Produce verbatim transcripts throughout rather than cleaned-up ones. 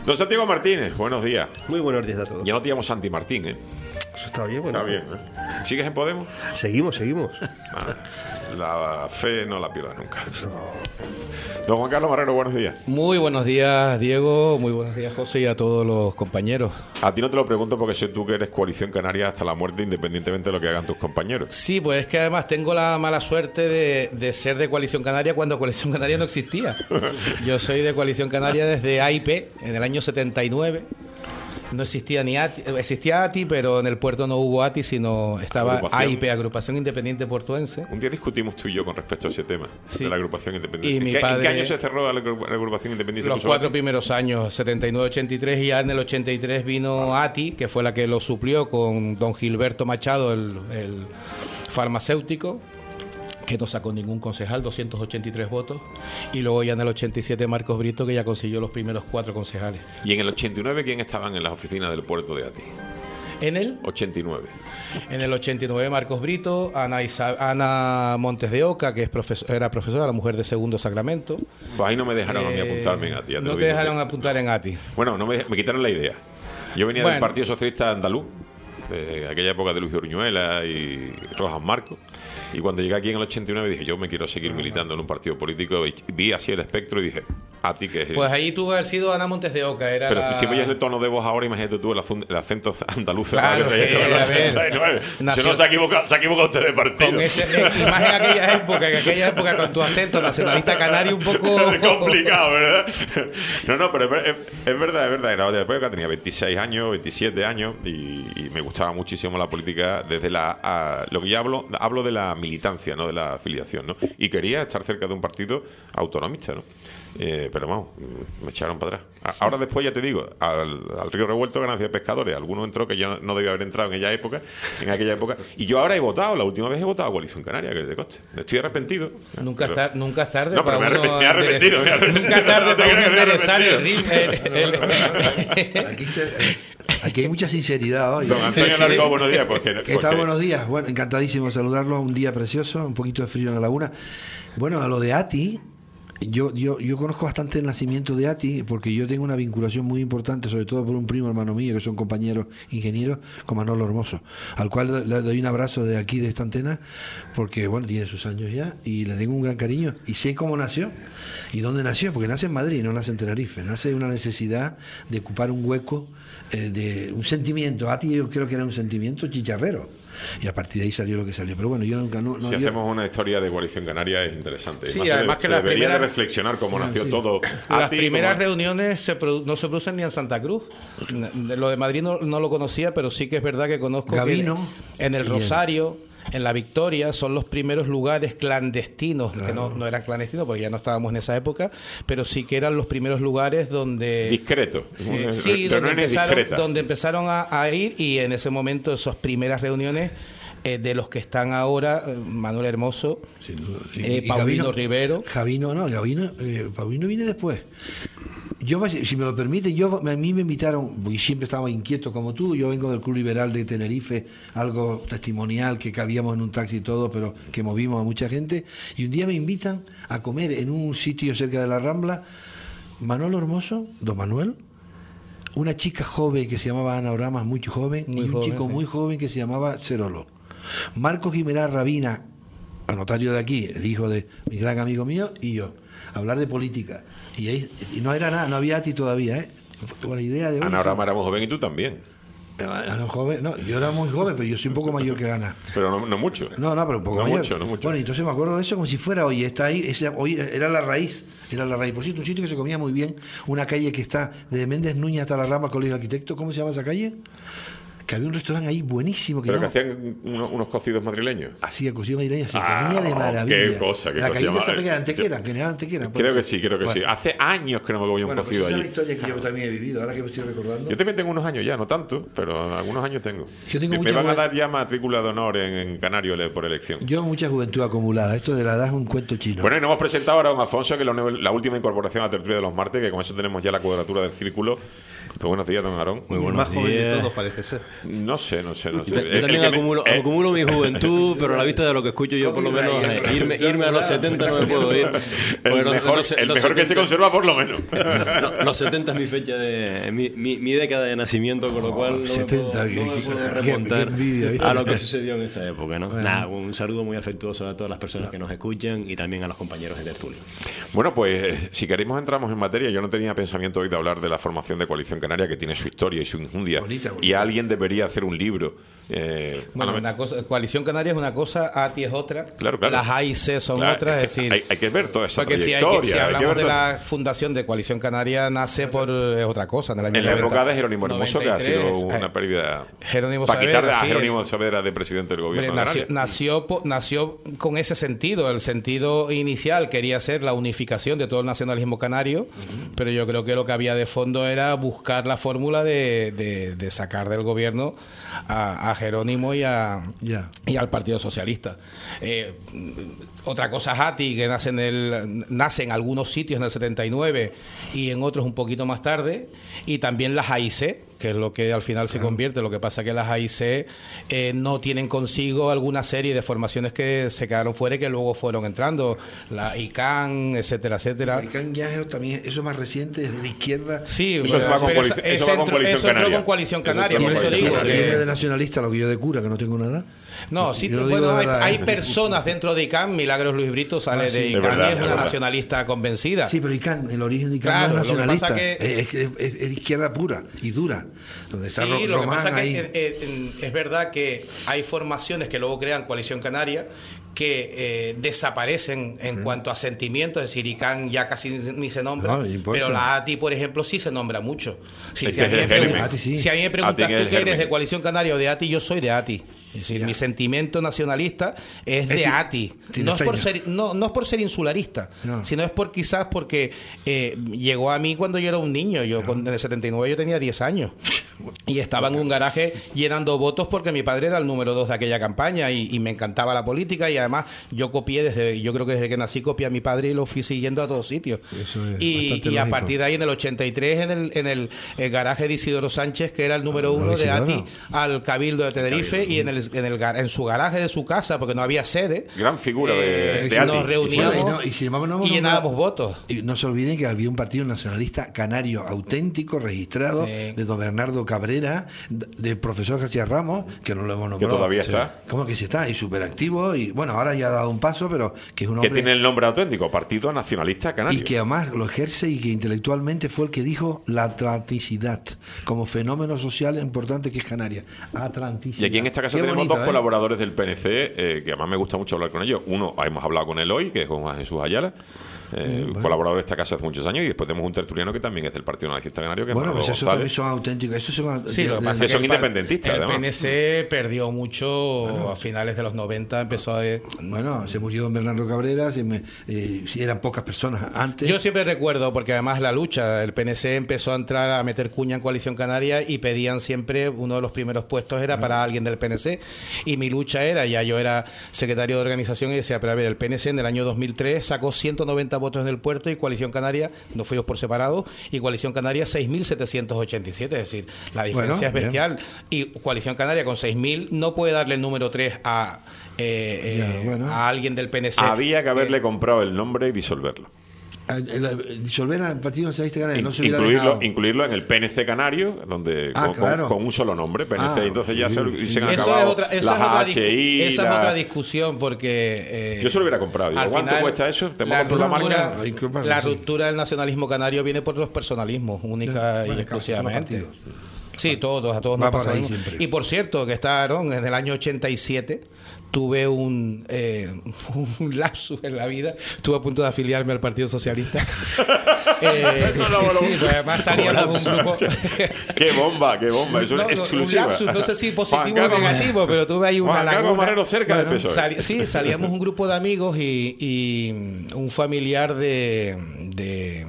Don Santiago Martínez, buenos días. Muy buenos días a todos. Ya no te llamo Santi Martín, ¿eh? Eso está bien, bueno. Está bien, ¿eh? ¿Sigues en Podemos? Seguimos, seguimos. Ah, la fe no la pierdas nunca. Don Juan Carlos Marrero, buenos días. Muy buenos días, Diego. Muy buenos días, José, y a todos los compañeros. A ti no te lo pregunto porque sé tú que eres Coalición Canaria hasta la muerte, independientemente de lo que hagan tus compañeros. Sí, pues es que además tengo la mala suerte de, de ser de Coalición Canaria cuando Coalición Canaria no existía. Yo soy de Coalición Canaria desde A I P, en el año setenta y nueve. No existía ni A T I, existía A T I, pero en el puerto no hubo A T I, sino estaba Agrupación. A I P, Agrupación Independiente Portuense. Un día discutimos tú y yo con respecto a ese tema, Sí. de la agrupación independiente. Y mi ¿En, qué, padre- ¿En qué año se cerró la, agru- la agrupación independiente? Los cuatro primeros años, setenta y nueve ochenta y tres, y ya en el ochenta y tres vino A T I, que fue la que lo suplió con don Gilberto Machado, el, el farmacéutico, que no sacó ningún concejal, doscientos ochenta y tres votos, y luego ya en el ochenta y siete Marcos Brito, que ya consiguió los primeros cuatro concejales. ¿Y en el ochenta y nueve quién estaban en las oficinas del puerto de A T I? En el, ochenta y nueve. en el ochenta y nueve Marcos Brito, Ana, Isa- Ana Montes de Oca, que es profesor, era profesora, la mujer de Segundo Sacramento. Pues ahí no me dejaron a mí Eh, apuntarme en A T I. ya te No lo te digo. dejaron apuntar en A T I. Bueno, no me, me quitaron la idea. Yo venía del Bueno. Partido Socialista Andaluz, de aquella época de Luis Uruñuela y Rojas Marcos. Y cuando llegué aquí en el ochenta y nueve dije, yo me quiero seguir militando en un partido político. Y vi así el espectro y dije, a ti que es... Pues ahí tuvo que haber sido Ana Montes de Oca. Era Pero la... si oyes el tono de voz ahora, imagínate tú el, azun- el acento andaluz. Claro, que traía que, en el a ver, ochenta y nueve. nació- Se, no, se, ha equivocado, se ha equivocado usted de partido. Con ese, eh, y más en aquella época, en aquella época con tu acento nacionalista canario un poco... Es complicado, ¿verdad? No, no, pero es, es, es verdad, es verdad. En la otra época tenía veintiséis años, veintisiete años y, y me gustaba muchísimo la política desde la... A, lo que yo hablo, hablo de la militancia, no de la afiliación, ¿no? Y quería estar cerca de un partido autonomista, ¿no? Eh, pero vamos, me echaron para atrás. A- Ahora después ya te digo, al, al río revuelto ganancia de pescadores. Alguno entró que yo no debía haber entrado en aquella época, en aquella época. Y yo ahora he votado, la última vez he votado a Coalición Canaria, que es de coste. Estoy arrepentido. Nunca, Pero- es tar- nunca es tarde No, pero para me he uno arrepen- me he arrepentido, enderezar- me he arrepentido. Nunca es tarde No te para uno creas que me he enderezar el arrepentido. ritmo, el- el- Aquí, se- aquí hay mucha sinceridad hoy. Don Antonio Sí, sí. Largo, buenos días. Porque, ¿Qué tal? porque- Buenos días. Bueno, encantadísimo de saludarlos. Un día precioso, un poquito de frío en la laguna. Bueno, a lo de A T I, yo, yo, yo conozco bastante el nacimiento de A T I porque yo tengo una vinculación muy importante, sobre todo por un primo hermano mío, que son compañeros ingenieros, con Manolo Hermoso, al cual le doy un abrazo de aquí, de esta antena, porque bueno, tiene sus años ya y le tengo un gran cariño y sé cómo nació y dónde nació, porque nace en Madrid, no nace en Tenerife, nace de una necesidad de ocupar un hueco, eh, de un sentimiento. A T I yo creo que era un sentimiento chicharrero. Y a partir de ahí salió lo que salió. Pero bueno, yo nunca... No, no, si yo- hacemos una historia de Coalición Canaria es interesante. Sí, Además, además se, que se las debería primeras- de reflexionar cómo nació sí. todo. Las A ti, primeras como- reuniones se produ- no se producen ni en Santa Cruz. De Lo de Madrid no, no lo conocía, pero sí que es verdad que conozco Gabino que en el y el- Rosario, en la Victoria, son los primeros lugares clandestinos, que no, no eran clandestinos porque ya no estábamos en esa época, pero sí que eran los primeros lugares donde... Discreto. Sí, Una- sí, donde reuniones empezaron, discretas. donde empezaron a, a ir, y en ese momento esas primeras reuniones eh, de los que están ahora, eh, Manuel Hermoso, Sin duda, sí. eh, Y Paulino Gabino- Rivero. Gabino, no, Gabino, eh, Paulino viene después. Yo, si me lo permite, yo a mí me invitaron, porque siempre estaba inquieto como tú, yo vengo del Club Liberal de Tenerife, algo testimonial, que cabíamos en un taxi y todo, pero que movimos a mucha gente, y un día me invitan a comer en un sitio cerca de la Rambla, Manolo Hermoso, don Manuel, una chica joven que se llamaba Ana Oramas, muy joven, Muy y un joven, chico sí. muy joven que se llamaba Cerolo. Marcos Jiménez Rabina, notario de aquí, el hijo de mi gran amigo mío, y yo, hablar de política. Y, ahí, y no era nada, no había A T I todavía, ¿eh? Con la idea de... Ana Rama era muy joven y tú también. Ah, no, joven, no, yo era muy joven, pero yo soy un poco mayor que Ana. Pero no, no mucho. No, no, pero un poco No mayor. mucho, no mucho. Bueno, entonces me acuerdo de eso como si fuera hoy. Está ahí, ese, hoy era la raíz, era la raíz. Por cierto, un sitio que se comía muy bien, una calle que está desde Méndez Núñez hasta la Rama, Colegio de Arquitectos. ¿Cómo se llama esa calle? Que había un restaurante ahí buenísimo. Que Pero no, que hacían unos, unos cocidos madrileños. hacía cocción madrileña, se Ah, comía de maravilla. qué cosa, qué la cosa calle llamaba. esa pequeña, Antequera, General Antequera. puede Creo que ser. sí, creo que Bueno. sí. Hace años que no me comía un Bueno, pues cocido esa es allí. la historia que yo también he vivido, ahora que me estoy recordando. Yo también tengo unos años ya, no tanto, pero algunos años tengo. Yo tengo me, me mucha van a buena- dar ya matrícula de honor en, en Canario le- por elección. Yo mucha juventud acumulada, esto de la edad es un cuento chino. Bueno, y nos hemos presentado ahora a don Alfonso, que es la, nueva- la última incorporación a la tertulia de los martes, que con eso tenemos ya la cuadratura del círculo Pues buenos días, don Aarón. Muy buenos más joven de todos parece ser. No sé, no sé, no sé. Yo, yo también acumulo, me, acumulo mi juventud, pero a la vista de lo que escucho yo, por lo menos, eh, irme, irme a los setenta no me puedo ir. El no, mejor, no sé, el los mejor setenta, que se conserva por lo menos. No, los setenta es mi fecha de mi, mi, mi década de nacimiento, con lo cual no me setenta, puedo, no me qué- puedo qué- remontar qué envidia, ¿viste? a lo que sucedió en esa época, ¿no? Bueno. Nada, un saludo muy afectuoso a todas las personas que nos escuchan y también a los compañeros de tertulia. Bueno, pues eh, si queremos entramos en materia. Yo no tenía pensamiento hoy de hablar de la formación de Coalición Canaria, que tiene su historia y su injundia. Bonita, bonita. Y alguien debería hacer un libro. Eh, Bueno, a lo- una cosa, Coalición Canaria es una cosa, A T I es otra, Claro, claro. las A y C son Claro, otras, es es que decir... hay, hay que ver toda esa Porque si, hay trayectoria. que, si hay que hablamos ver de toda- la fundación de Coalición Canaria, nace por es otra cosa. En, el año En la noventa, época de Jerónimo Hermoso, que ha sido noventa y tres, una eh, pérdida. Jerónimo para quitar Saavedra, a sí. Jerónimo Saavedra de presidente del Hombre, gobierno. de nació, Canarias. nació, po- nació con ese sentido. El sentido inicial quería ser la unificación de todo el nacionalismo canario, uh-huh. pero yo creo que lo que había de fondo era buscar la fórmula de, de, de sacar del gobierno a, a Jerónimo y, a, Ya. y al Partido Socialista. Eh, otra cosa es A T I, que nace en, el, nace en algunos sitios en el setenta y nueve y en otros un poquito más tarde, y también las A I C, que es lo que al final se convierte. Lo que pasa es que las A I C eh, no tienen consigo alguna serie de formaciones que se quedaron fuera y que luego fueron entrando, la I C A N, etcétera, etcétera. El Can ya es también, eso es más reciente, es de izquierda. Sí, Eso pero, va con pero coalición- eso, eso va con entró- Coalición eso entró Canaria. con Coalición Eso Canaria, entró por con eso Coalición digo Tiene, que- tiene de nacionalista lo que yo de cura, que no tengo nada. No, sí, Yo lo bueno, digo de hay, verdad, hay ¿eh? personas dentro de I C A N. Milagros Luis Brito sale Ah, sí. de I C A Es N verdad, y es es una verdad. nacionalista convencida. Sí, pero ICANN, el origen de ICANN Claro, no es lo que nacionalista. pasa que- es, es, es- es izquierda pura y dura. Donde está Sí, Ro- lo que Román pasa ahí. que eh, eh, es verdad que hay formaciones que luego crean Coalición Canaria que eh, desaparecen en cuanto a sentimientos, es decir, I C A N ya casi ni, ni se nombra, No, no importa. pero la A T I, por ejemplo, sí se nombra mucho. Si, Es si que a mí me es el pregun- germen. A T I sí. si a mí me A T I preguntas es el tú que eres germen. de Coalición Canaria o de A T I, yo soy de A T I. Es decir, Ya. mi sentimiento nacionalista es de decir, A T I. tiene No es, por feña. ser, no, no es por ser insularista, No. sino es por quizás porque eh, llegó a mí cuando yo era un niño. Yo con- en el setenta y nueve yo tenía diez años. Y estaba en un garaje llenando votos porque mi padre era el número dos de aquella campaña y, y me encantaba la política, y además yo copié desde, yo creo que desde que nací copié a mi padre y lo fui siguiendo a todos sitios. Eso es Y, bastante y a lógico. partir de ahí en el ochenta y tres en el, en el, el garaje de Isidoro Sánchez, que era el número Ah, uno de A T I, Isidoro. al Cabildo de Tenerife, y en, el, en, el, gar- en su garaje de su casa, porque no había sede, Gran figura de, eh, de A T I. nos reuníamos Y no- y sin embargo no hemos y llenábamos nombrado- votos. Y no se olviden que había un partido nacionalista canario auténtico, registrado, Sí. de don Bernardo Cabrera, d- del profesor García Ramos, que no lo hemos nombrado. todavía está. ¿Cómo que sí está? Y súper activo, y bueno, ahora ya ha dado un paso, pero que es un Que hombre... tiene el nombre auténtico, Partido Nacionalista Canario. Y que además lo ejerce y que intelectualmente fue el que dijo la atlanticidad como fenómeno social importante que es Canarias. Atlanticidad. Y aquí en esta casa Qué tenemos bonito, dos ¿eh? colaboradores del P N C, eh, que además me gusta mucho hablar con ellos. Uno, hemos hablado con él hoy, que es con Juan Jesús Ayala, eh, bueno. colaborador de esta casa hace muchos años, y después tenemos un tertuliano que también es del Partido Nacionalista Canario, que es Bueno, Manolo pues esos González. también son auténticos. Esos son, Sí, lo que pasa que es son el par- independentistas, El además. P N C perdió mucho a finales de los noventa, empezó a... Bueno, se murió don Bernardo Cabrera, se me, eh, si eran pocas personas antes. Yo siempre recuerdo, porque además la lucha, el P N C empezó a entrar a meter cuña en Coalición Canaria y pedían siempre, uno de los primeros puestos era para alguien del P N C, y mi lucha era, ya yo era secretario de organización y decía, pero a ver, el P N C en el año dos mil tres sacó ciento noventa votos en el puerto y Coalición Canaria, nos fuimos por separado, y Coalición Canaria seis mil setecientos ochenta y siete, es decir, la diferencia Bueno, es bestial, y Coalición Canaria con seis mil no puede darle el número tres a, eh, Ya, eh, bueno. a alguien del P N C. Había que haberle comprado el nombre y disolverlo. El- el- Disolver al Partido Nacionalista Canario, no se hubiera incluirlo, dejado. incluirlo en el P N C Canario, donde Ah, con, con- claro. con un solo nombre, P N C. Ah, Entonces ya se, sí. se han Eso acabado es otra, eso las es otra, H I. discu- esa la- es otra discusión, porque eh, Yo se lo hubiera comprado. Digo, al ¿cuánto final, cuesta eso? ¿Te la, compro la marca? ruptura, Hay que comprarlo, la sí. ruptura del nacionalismo canario viene por los personalismos, única Bueno, y exclusivamente. todos los partidos. Sí, todos, a todos Va nos por pasa ahí lo mismo. siempre. Y por cierto, que está Aarón, en el año ochenta y siete tuve un, eh, un lapsus en la vida. Estuve a punto de afiliarme al Partido Socialista. eh, Eso no, sí, no. sí, pues además salíamos un grupo... ¡Qué bomba, qué bomba! Eso No, es no, exclusiva. un lapsus, no sé si positivo Juan o Carlos- negativo, pero tuve ahí una Juan Carlos laguna. Marrero cerca del P S O E. Sali- sí, salíamos un grupo de amigos y, y un familiar de, de,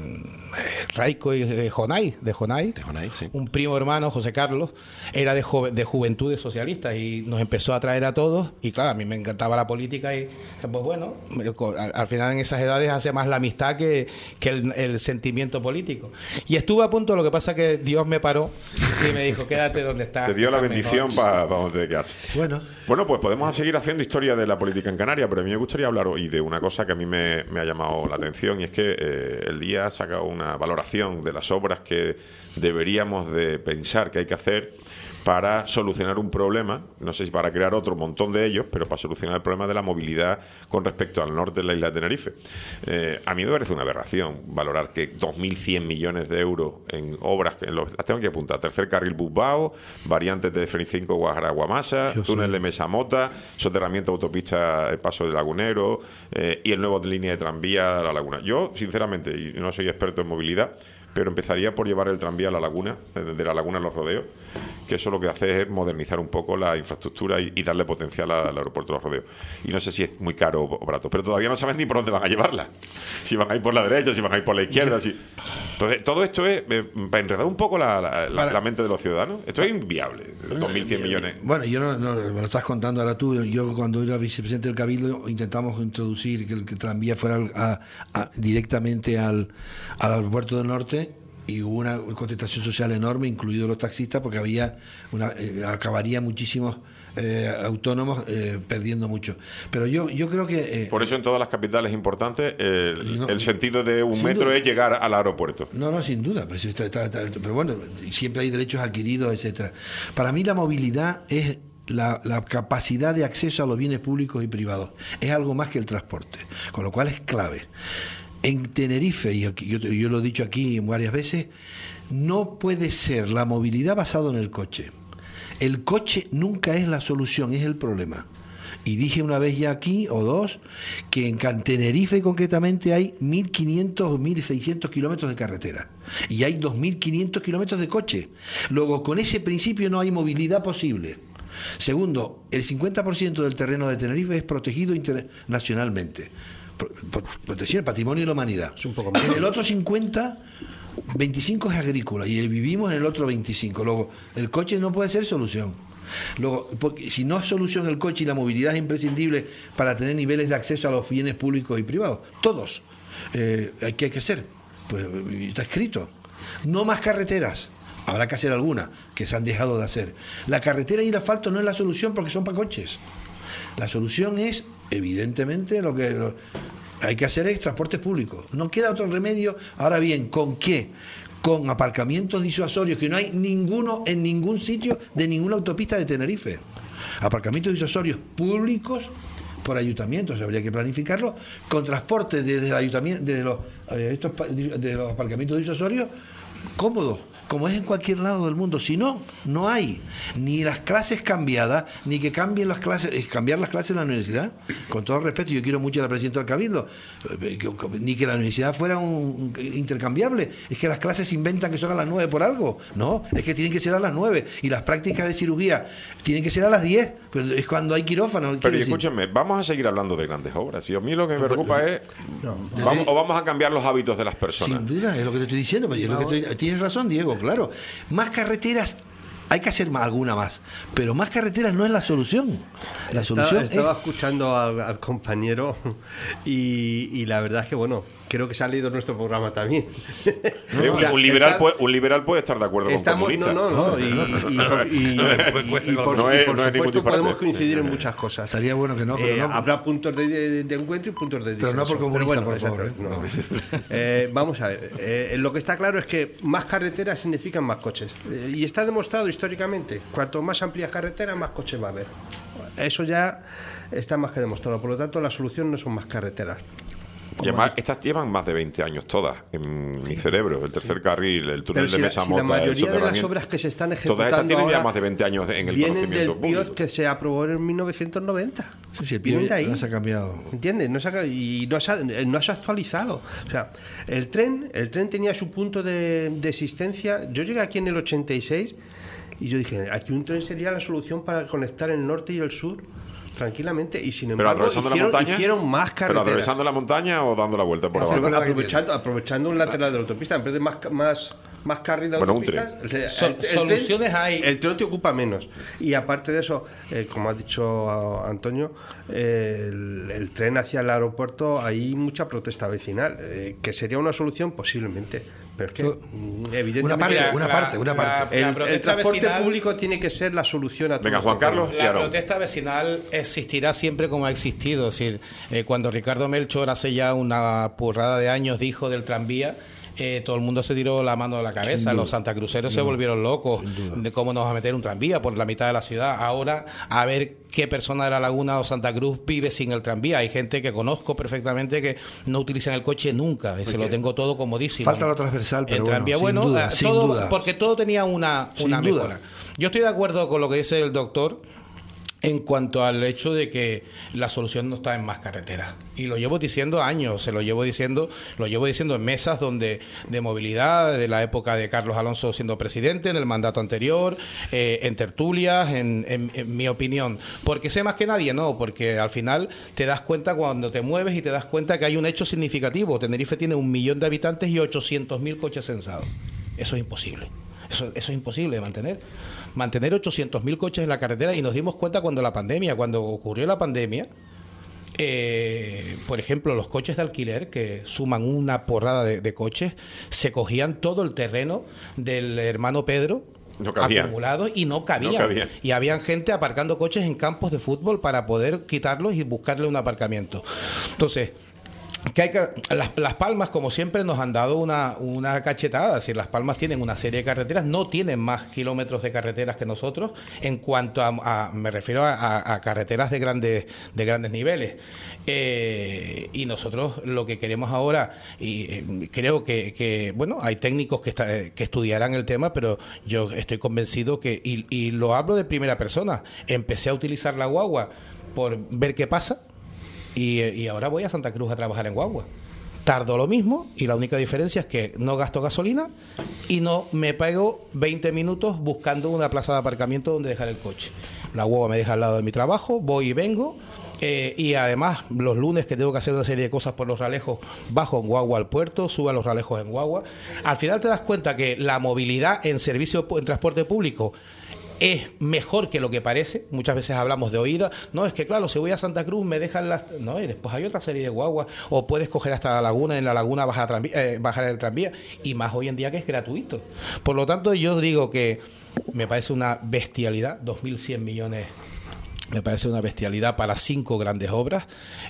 Raico y de Jonay, de Jonay, De Jonay, sí. un primo hermano, José Carlos, era de, jo de Juventudes Socialistas y nos empezó a traer a todos. Y claro, a mí me encantaba la política y pues bueno, al, al final en esas edades hace más la amistad que, que el, el sentimiento político. Y estuve a punto, lo que pasa que Dios me paró y me dijo, quédate donde estás. Te dio la estás bendición para pa donde te quedaste. Bueno, Bueno, pues podemos seguir haciendo historia de la política en Canarias, pero a mí me gustaría hablar hoy de una cosa que a mí me, me ha llamado la atención, y es que eh, el día ha sacado una valoración de las obras que deberíamos de pensar que hay que hacer para solucionar un problema, no sé si para crear otro montón de ellos, pero para solucionar el problema de la movilidad con respecto al norte de la isla de Tenerife. Eh, a mí me parece una aberración valorar que dos mil cien millones de euros en obras, en los, las tengo que apuntar, tercer carril Busbao, variantes de F cinco Guajara-Guamasa, túnel de Mesa-Mota, soterramiento autopista el Paso del Lagunero eh, y el nuevo línea de tranvía a La Laguna. Yo, sinceramente, y no soy experto en movilidad, pero empezaría por llevar el tranvía a La Laguna, de La Laguna a Los Rodeos, que eso lo que hace es modernizar un poco la infraestructura y, y darle potencial al aeropuerto de Los Rodeos. Y no sé si es muy caro o barato, pero todavía no saben ni por dónde van a llevarla. Si van a ir por la derecha, si van a ir por la izquierda. Si... Entonces, todo esto es eh, para enredar un poco la, la, la, la mente de los ciudadanos. Esto es inviable, dos mil cien millones. Bueno, yo no, no, me lo estás contando ahora tú. Yo cuando era vicepresidente del Cabildo intentamos introducir que el, que el tranvía fuera al, a, a, directamente al, al aeropuerto del norte, y hubo una contestación social enorme, incluidos los taxistas, porque había una, eh, acabaría muchísimos eh, autónomos eh, perdiendo mucho. Pero yo yo creo que... Eh, Por eso en todas las capitales importantes el, no, el sentido de un metro duda. es llegar al aeropuerto. No, no, sin duda, pero, está, está, está, pero bueno, siempre hay derechos adquiridos, etcétera. Para mí la movilidad es la, la capacidad de acceso a los bienes públicos y privados. Es algo más que el transporte, con lo cual es clave. En Tenerife, y yo, yo lo he dicho aquí varias veces, no puede ser la movilidad basada en el coche. El coche nunca es la solución, es el problema. Y dije una vez ya aquí, o dos, que en Tenerife concretamente hay mil quinientos o mil seiscientos kilómetros de carretera. Y hay dos mil quinientos kilómetros de coche. Luego, con ese principio no hay movilidad posible. Segundo, el cincuenta por ciento del terreno de Tenerife es protegido internacionalmente. Protección del patrimonio de la humanidad. Es un poco más. En el otro cincuenta, veinticinco es agrícola y el vivimos en el otro veinticinco. Luego, el coche no puede ser solución. Luego, porque si no es solución el coche y la movilidad es imprescindible para tener niveles de acceso a los bienes públicos y privados, todos, eh, ¿qué hay que hacer? Pues está escrito. No más carreteras. Habrá que hacer algunas que se han dejado de hacer. La carretera y el asfalto no es la solución porque son para coches. La solución es, evidentemente, lo que lo, hay que hacer es transportes públicos. No queda otro remedio. Ahora bien, ¿con qué? Con aparcamientos disuasorios, que no hay ninguno en ningún sitio de ninguna autopista de Tenerife. Aparcamientos disuasorios públicos por ayuntamientos, habría que planificarlo, con transporte desde el ayuntamiento, desde los, eh, estos, de los aparcamientos disuasorios, cómodos, como es en cualquier lado del mundo. Si no, no hay ni las clases cambiadas, ni que cambien las clases, cambiar las clases en la universidad. Con todo respeto, yo quiero mucho a la presidenta del Cabildo, ni que la universidad fuera un, un intercambiable. Es que las clases se inventan que son a las nueve por algo. No, es que tienen que ser a las nueve. Y las prácticas de cirugía tienen que ser a las diez. Pero es cuando hay quirófano. Pero y escúchenme, vamos a seguir hablando de grandes obras. Y a mí lo que me preocupa es, no, vamos, o vamos a cambiar los hábitos de las personas. Sin duda, es lo que te estoy diciendo. Pero es lo que estoy, tienes razón, Diego. Claro, más carreteras, hay que hacer más, alguna más, pero más carreteras no es la solución. La solución estaba, estaba es... escuchando al, al compañero y, y la verdad es que bueno, creo que se ha leído nuestro programa también. No, no, o sea, un, liberal está, puede, un liberal puede estar de acuerdo estamos, con comunistas. No, no, no. Y, y, y, y, y, y por, no es, y por no supuesto podemos coincidir en muchas cosas. Estaría bueno que no, pero eh, no. Habrá puntos de, de, de encuentro y puntos de disenso. Pero no por comunista, bueno, por favor. ¿eh? No. Eh, vamos a ver. Eh, lo que está claro es que más carreteras significan más coches. Eh, y está demostrado históricamente. Cuanto más amplias carreteras, más coches va a haber. Eso ya está más que demostrado. Por lo tanto, la solución no son más carreteras. Y además, estas llevan más de veinte años todas en mi cerebro. El tercer carril, el túnel si de Mesa-Mota, si la mayoría de las obras que se están ejecutando todas estas tienen ahora ya más de veinte años en el vienen conocimiento del P I O T público. que se aprobó en mil novecientos noventa. Sí, sí, el P I O T no se ha cambiado. ¿Entiendes? No se ha, y no se ha, no se ha actualizado. O sea, el tren, el tren tenía su punto de, de existencia. Yo llegué aquí en el ochenta y seis y yo dije, aquí un tren sería la solución para conectar el norte y el sur. tranquilamente, y sin ¿Pero embargo atravesando hicieron, la montaña? hicieron más ¿Pero carreteras. atravesando la montaña o dando la vuelta por Sí, abajo? bueno, aprovechando, aprovechando un lateral de la autopista, en vez de más, más, más carril de Bueno, un autopista, el, el, So- el tren- soluciones hay. El tren te ocupa menos. Y aparte de eso, eh, como ha dicho Antonio, eh, el, el tren hacia el aeropuerto, hay mucha protesta vecinal, eh, que sería una solución posiblemente. Pero es que, mm, evidentemente, Una parte, Mira, una la- parte, una la- parte. el, la el protesta transporte vecinal- público tiene que ser la solución a todo Venga, este Juan Carlos. problema. Y La Aarón. protesta vecinal existirá siempre como ha existido. Es decir, eh, cuando Ricardo Melchor hace ya una porrada de años dijo del tranvía, eh, todo el mundo se tiró la mano a la cabeza. Los santacruceros se volvieron locos de cómo nos va a meter un tranvía por la mitad de la ciudad. Ahora, a ver qué persona de La Laguna o Santa Cruz vive sin el tranvía. Hay gente que conozco perfectamente que no utilizan el coche nunca. Y se lo tengo todo comodísimo. Falta lo transversal, pero el bueno, tranvía, sin bueno, duda, eh, sin todo- duda. porque todo tenía una, Sin una duda. mejora. Yo estoy de acuerdo con lo que dice el doctor en cuanto al hecho de que la solución no está en más carreteras. Y lo llevo diciendo años, se lo llevo diciendo, lo llevo diciendo en mesas donde de movilidad, de la época de Carlos Alonso siendo presidente, en el mandato anterior, eh, en tertulias, en, en, en mi opinión. Porque sé más que nadie, no, porque al final te das cuenta cuando te mueves y te das cuenta que hay un hecho significativo. Tenerife tiene un millón de habitantes y ochocientos mil coches censados. Eso es imposible. Eso, eso es imposible de mantener. Mantener ochocientos mil coches en la carretera, y nos dimos cuenta cuando la pandemia, cuando ocurrió la pandemia, eh, por ejemplo, los coches de alquiler, que suman una porrada de, de coches, se cogían todo el terreno del hermano Pedro, No cabía. acumulados, y no cabían. No cabía. Y habían gente aparcando coches en campos de fútbol para poder quitarlos y buscarle un aparcamiento. Entonces, que hay que, las, las Palmas, como siempre, nos han dado una, una cachetada. Es decir, Las Palmas tienen una serie de carreteras, no tienen más kilómetros de carreteras que nosotros, en cuanto a, a me refiero a, a, a carreteras de grandes, de grandes niveles. Eh, y nosotros lo que queremos ahora, y eh, creo que, que, bueno, hay técnicos que, está, que estudiarán el tema, pero yo estoy convencido que, y, y lo hablo de primera persona, empecé a utilizar la guagua por ver qué pasa. Y, y ahora voy a Santa Cruz a trabajar en guagua. Tardo lo mismo, y la única diferencia es que no gasto gasolina y no me pego veinte minutos buscando una plaza de aparcamiento donde dejar el coche. La guagua me deja al lado de mi trabajo, voy y vengo. Eh, y además, los lunes que tengo que hacer una serie de cosas por los Ralejos, bajo en guagua al puerto, subo a los Ralejos en guagua. Al final te das cuenta que la movilidad en servicio, en transporte público, es mejor que lo que parece. Muchas veces hablamos de oída. No, es que claro, si voy a Santa Cruz me dejan las... No, y después hay otra serie de guaguas. O puedes coger hasta la laguna, en la laguna bajar, tranvía, eh, bajar el tranvía. Y más hoy en día que es gratuito. Por lo tanto, yo digo que me parece una bestialidad, dos mil cien millones... Me parece una bestialidad para cinco grandes obras,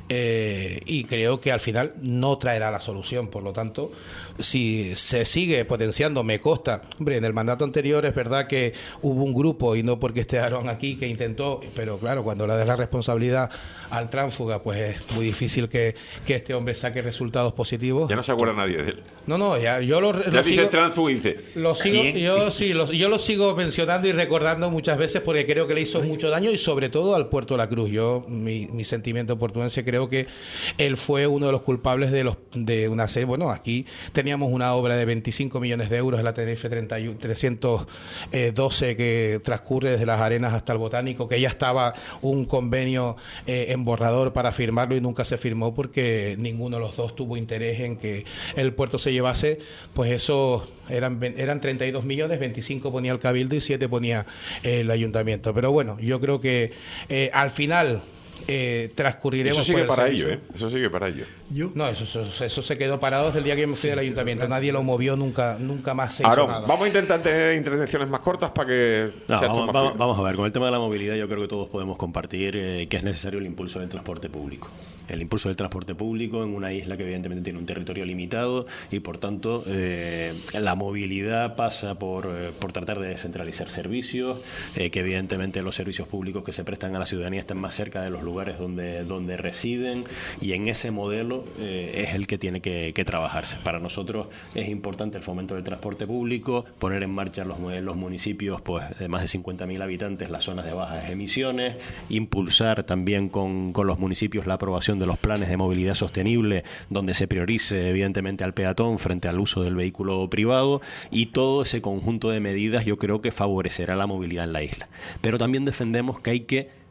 eh, y creo que al final no traerá la solución. Por lo tanto, si se sigue potenciando, me consta, hombre, en el mandato anterior es verdad que hubo un grupo, y no porque esté Aarón aquí, que intentó, pero claro, cuando le das la responsabilidad al tránsfuga, pues es muy difícil que, que este hombre saque resultados positivos. Ya no se acuerda nadie de él. No, no, ya yo lo, Ya lo dice sigo... el tránsfuga y dice... Lo sigo, ¿quién? yo sí, lo, yo lo sigo mencionando y recordando muchas veces porque creo que le hizo mucho daño, y sobre todo al Puerto de la Cruz. Yo, mi, mi sentimiento portuense, creo que él fue uno de los culpables de los de una serie. Bueno, aquí teníamos una obra de veinticinco millones de euros en la Tenerife trescientos doce que transcurre desde las Arenas hasta el Botánico, que ya estaba un convenio eh, en borrador para firmarlo y nunca se firmó porque ninguno de los dos tuvo interés en que el puerto se llevase. Pues eso eran, eran treinta y dos millones, veinticinco ponía el Cabildo y siete ponía eh, el Ayuntamiento. Pero bueno, yo creo que eh, al final eh, transcurriremos. Eso sigue por el para servicio. ello, ¿eh? Eso sigue para ello. Yo, No, eso, eso, eso se quedó parado desde el día que me fui del Ayuntamiento. Nadie lo movió, nunca, nunca más se hizo Aarón, nada. vamos a intentar tener intervenciones más cortas para que No, sea esto vamos, más vamos- fluido. vamos a ver, con el tema de la movilidad yo creo que todos podemos compartir eh, que es necesario el impulso del transporte público. El impulso del transporte público en una isla que evidentemente tiene un territorio limitado y por tanto eh, la movilidad pasa por, eh, por tratar de descentralizar servicios, eh, que evidentemente los servicios públicos que se prestan a la ciudadanía estén más cerca de los lugares donde, donde residen, y en ese modelo eh, es el que tiene que, que trabajarse. Para nosotros es importante el fomento del transporte público, poner en marcha los, los municipios pues, de más de cincuenta mil habitantes, las zonas de bajas emisiones, impulsar también con, con los municipios la aprobación de los planes de movilidad sostenible, donde se priorice evidentemente al peatón frente al uso del vehículo privado, y todo ese conjunto de medidas yo creo que favorecerá la movilidad en la isla. Pero también defendemos que hay que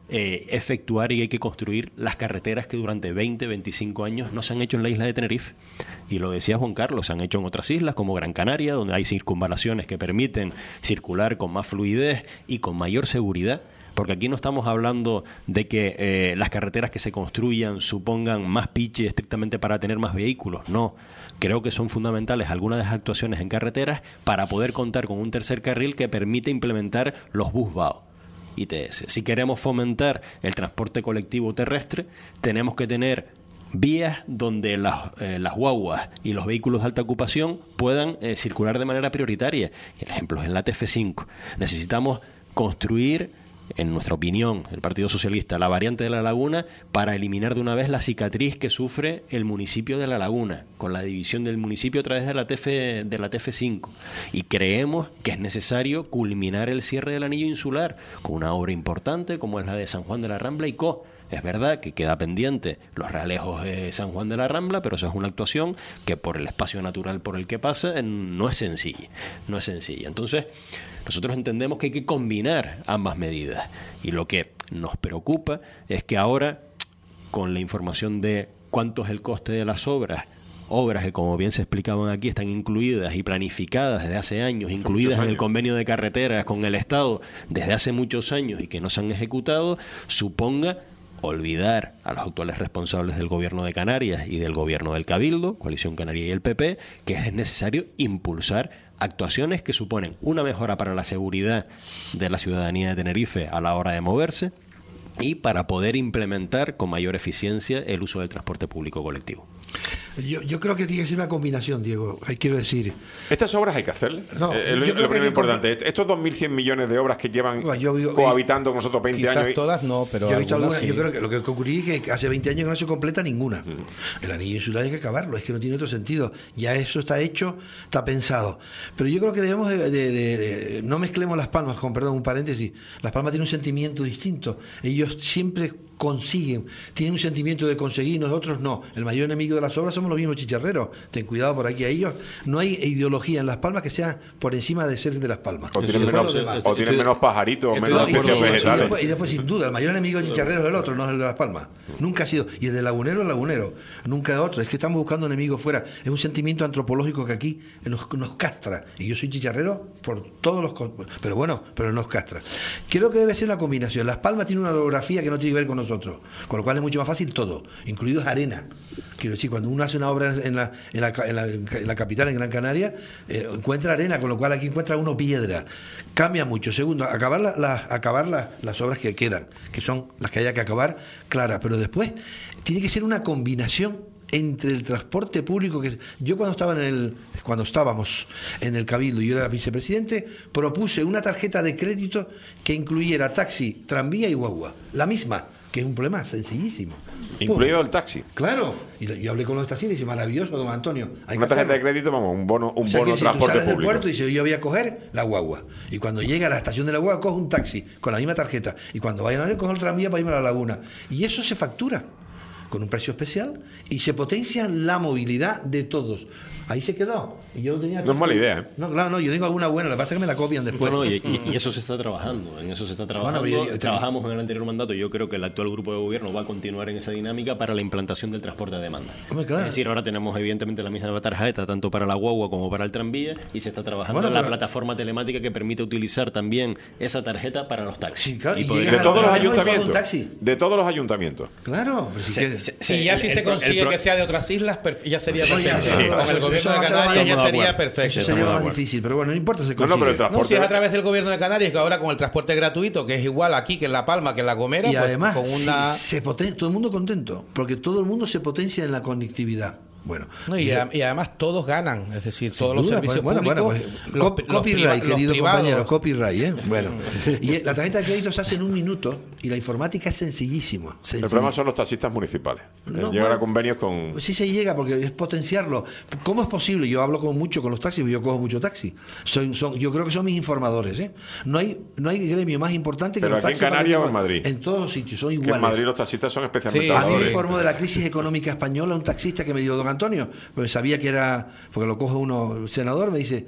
eh, efectuar y hay que construir las carreteras que durante veinte, veinticinco años no se han hecho en la isla de Tenerife. Y lo decía Juan Carlos, se han hecho en otras islas como Gran Canaria, donde hay circunvalaciones que permiten circular con más fluidez y con mayor seguridad. Porque aquí no estamos hablando de que eh, las carreteras que se construyan supongan más piche estrictamente para tener más vehículos. No, creo que son fundamentales algunas de las actuaciones en carreteras para poder contar con un tercer carril que permite implementar los bus-bao. I T S. Si queremos fomentar el transporte colectivo terrestre, tenemos que tener vías donde las, eh, las guaguas y los vehículos de alta ocupación puedan eh, circular de manera prioritaria. El ejemplo es en la T F cinco. Necesitamos construir, en nuestra opinión, el Partido Socialista, la variante de La Laguna para eliminar de una vez la cicatriz que sufre el municipio de La Laguna, con la división del municipio a través de la T F, de la T F cinco. Y creemos que es necesario culminar el cierre del anillo insular con una obra importante como es la de San Juan de la Rambla y Co. Es verdad que queda pendiente los realejos de San Juan de la Rambla, pero eso es una actuación que por el espacio natural por el que pasa no es sencilla, no es sencilla. Entonces, nosotros entendemos que hay que combinar ambas medidas y lo que nos preocupa es que ahora, con la información de cuánto es el coste de las obras, obras que, como bien se explicaban aquí, están incluidas y planificadas desde hace años, incluidas en el convenio de carreteras con el Estado desde hace muchos años y que no se han ejecutado, suponga olvidar a los actuales responsables del gobierno de Canarias y del gobierno del Cabildo, Coalición Canaria y el P P, que es necesario impulsar actuaciones que suponen una mejora para la seguridad de la ciudadanía de Tenerife a la hora de moverse y para poder implementar con mayor eficiencia el uso del transporte público colectivo. Yo, yo creo que tiene que ser una combinación, Diego. Hay, quiero decir. ¿Estas obras hay que hacerlas? No, eh, lo yo creo lo que primero importante. Que... Estos dos mil cien millones de obras que llevan bueno, yo, yo, cohabitando con nosotros veinte quizás años. Y... todas no, pero yo he visto algunas algunas. sí. Yo creo que lo que ocurriría es que hace veinte años que no se completa ninguna. Mm. El anillo insular hay que acabarlo, es que no tiene otro sentido. Ya eso está hecho, está pensado. Pero yo creo que debemos de, de, de, de no mezclemos Las Palmas, con perdón, un paréntesis. Las Palmas tiene un sentimiento distinto. Ellos siempre consiguen, tienen un sentimiento de conseguir, nosotros no. El mayor enemigo de las obras somos los mismos chicharreros. Ten cuidado por aquí a ellos. No hay ideología en Las Palmas que sea por encima de ser de Las Palmas. O tienen menos, o tienen menos pajaritos, o menos no, y, especies y, vegetales. y, después, y después, sin duda, el mayor enemigo de chicharrero es el otro, no es el de Las Palmas. Nunca ha sido. Y el de lagunero es lagunero, nunca es otro. Es que estamos buscando enemigos fuera. Es un sentimiento antropológico que aquí nos, nos castra. Y yo soy chicharrero por todos los... Pero bueno, pero nos castra. Creo que debe ser una combinación. Las Palmas tiene una orografía que no tiene que ver con nosotros, con lo cual es mucho más fácil todo, incluido arena. Quiero decir, cuando uno hace una obra en la, en la, en la, en la capital, en Gran Canaria, eh, encuentra arena, con lo cual aquí encuentra uno piedra. Cambia mucho. Segundo, acabar, la, la, acabar la, las obras que quedan, que son las que haya que acabar, claras, pero después tiene que ser una combinación entre el transporte público. Que yo cuando estaba en el cuando estábamos en el Cabildo y yo era vicepresidente, propuse una tarjeta de crédito que incluyera taxi, tranvía y guagua, la misma, que es un problema sencillísimo. Incluido Pum. el taxi. Claro. Y yo hablé con los taxistas y dice, maravilloso, don Antonio. Hay Una que tarjeta hacerlo. de crédito, vamos, un bono, un O sea, bono que si transporte tú sales del público. puerto y dice, yo voy a coger la guagua. Y cuando llega a la estación de la guagua, coge un taxi con la misma tarjeta. Y cuando vayan a ver, coge el tranvía para irme a la laguna. Y eso se factura con un precio especial y se potencia la movilidad de todos. Ahí se quedó. Y yo no tenía... No es mala idea, ¿eh? No, claro, no, yo tengo alguna buena, lo que pasa es que me la copian después. No, no, y, y, y eso se está trabajando, en eso se está trabajando. Bueno, yo, yo, Trabajamos en el anterior mandato y yo creo que el actual grupo de gobierno va a continuar en esa dinámica para la implantación del transporte a demanda. Hombre, claro. Es decir, ahora tenemos evidentemente la misma tarjeta tanto para la guagua como para el tranvía y se está trabajando Bueno, en la pero... plataforma telemática que permite utilizar también esa tarjeta para los taxis. Sí, claro, y y poder- llegas De todos los Al trabajo y coge un ayuntamientos. taxi. De todos los ayuntamientos. Claro. Pero si Se- que- se- Y se- ya el- si el- se el consigue pro- que sea de otras islas, perf- ya sería Sí, ya, perfecto. sí. Con el Eso gobierno va de a ser- Canarias ya estamos de sería acuerdo. perfecto. Eso Estamos sería de más acuerdo. difícil, pero bueno, no importa, se No, consigue. no, pero el No, transporte... si es a través del gobierno de Canarias, que ahora con el transporte gratuito, que es igual aquí que en La Palma, que en La Gomera, Y pues, además, con una... sí, se poten- todo el mundo contento, porque todo el mundo se potencia en la conectividad. Bueno, No, y, a- y además todos ganan, es decir, todos los duda, servicios pues, bueno, públicos, bueno, pues, los- cop- los copyright, priva- los querido privados. compañero, copyright, ¿eh? Bueno, y eh, la tarjeta de crédito se hace en un minuto y la informática es sencillísima. El problema son los taxistas municipales. No, Llegar bueno, a convenios con... Sí se llega, porque es potenciarlo. ¿Cómo es posible? Yo hablo con mucho con los taxis, porque yo cojo mucho taxi. Son, son, yo creo que son mis informadores, ¿eh? No hay, no hay gremio más importante que ¿Pero los aquí en taxis. para Canarias que o en Madrid? En todos los sitios, son Que iguales. en Madrid los taxistas son especialmente Sí, A mí me habladores. informó de la crisis económica española un taxista que me dijo, don Antonio, pues sabía que era, porque lo coge uno senador, me dice,